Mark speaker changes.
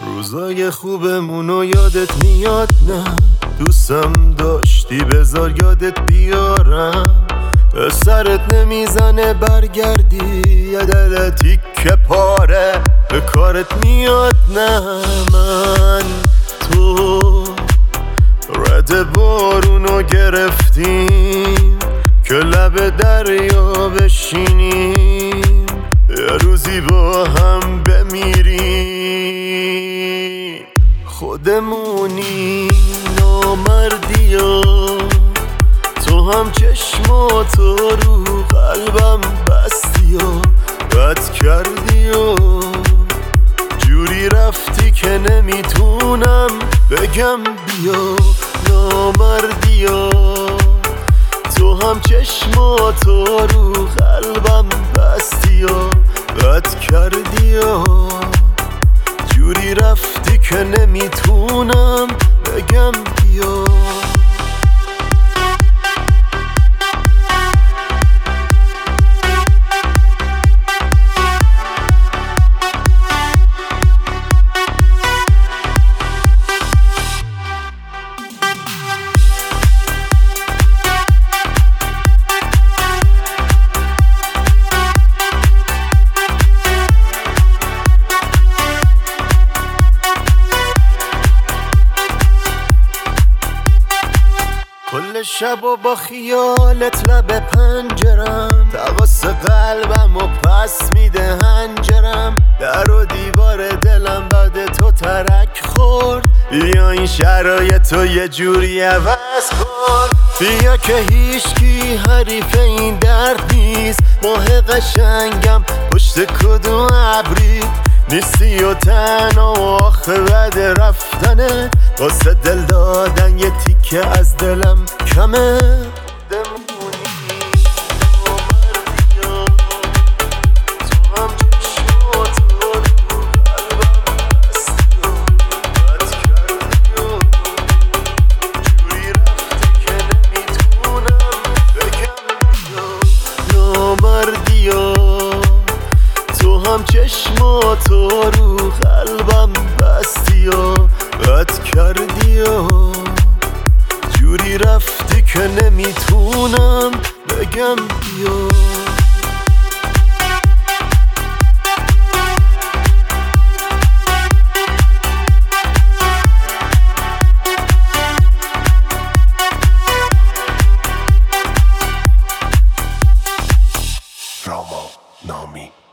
Speaker 1: روزای خوبمونو یادت میاد نه؟ دوستم داشتی بذار یادت بیارم. به سرت نمیزنه برگردی یه دل تیکه پاره به کارت میاد نه؟ من تو رد بارونو گرفتیم که لب دریا بشینیم یه روزی با هم بمیریم. خودمونی نامردیا، تو هم چشماتو رو قلبم بستی و بد کردی و جوری رفتی که نمیتونم بگم بیا. نامردیا، تو هم چشماتو رو قلبم بستی و بد کردی و جوری رفتی که نمیتونم بگم بیا. کل شب و با خیالت لب پنجرم، تواس قلبم و پس میده هنجرم. در و دیوار دلم بعد تو ترک خورد، بیا این شرایطو یه جوری عوض کن. بیا که هیچکی حریف این درد نیست، ماه قشنگم پشت کدوم ابری نیستی و تنها و آخه بعد رفتنت واسه دل دادن یه تیکه از دلم کمه. هم چشماتو رو قلبم بستی و بد کردی و جوری رفتی که نمیتونم بگم بیا.
Speaker 2: Romo Nomi